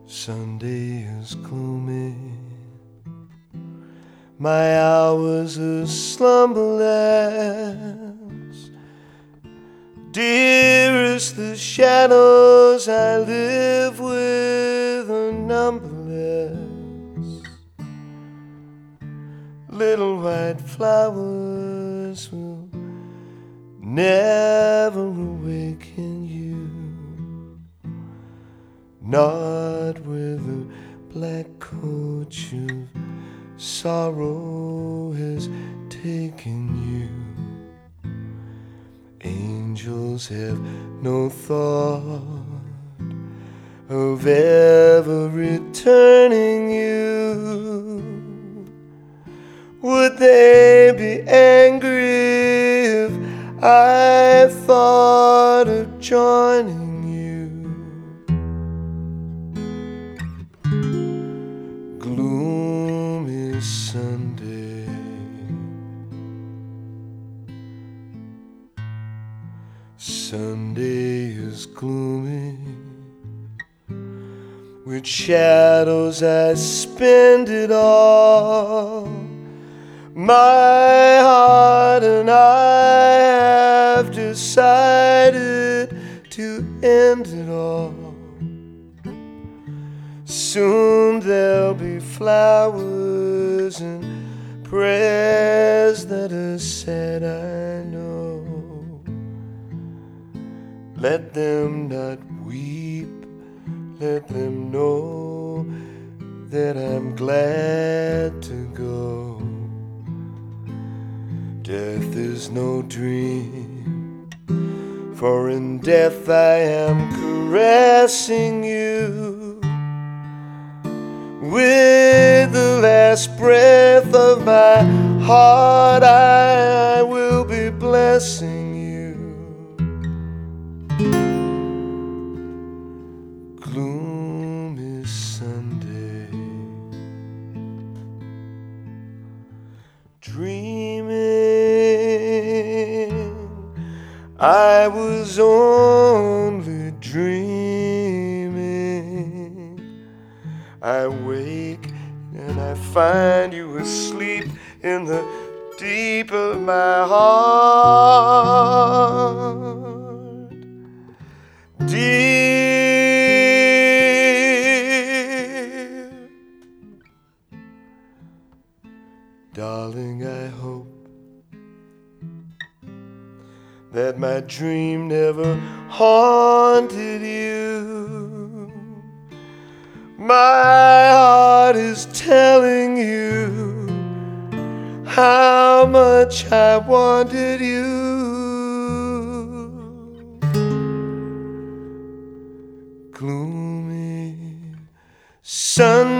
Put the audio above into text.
Sunday is gloomy, my hours of slumberless. Dearest, the shadows I live with are numberless. Little white flowers will never awaken you, not where the black coach of sorrow has taken you. Angels have no thought of ever returning you. Would they be angry if I thought of joining you? Gloomy Sunday, Sunday is gloomy. With shadows I spend it all. My heart and I have decided to end it all. Soon there'll be flowers and prayers that are said, I know. Let them not weep, let them know that I'm glad to go. Death is no dream, for in death I am caressing you. With the last breath of my heart I will be blessing you. Gloomy Sunday, dreaming I was only dreaming. I wake and I find you asleep in the deep of my heart. Dear darling, I hope that my dream never haunted you. My heart is telling you how much I wanted you. Gloomy Sunday,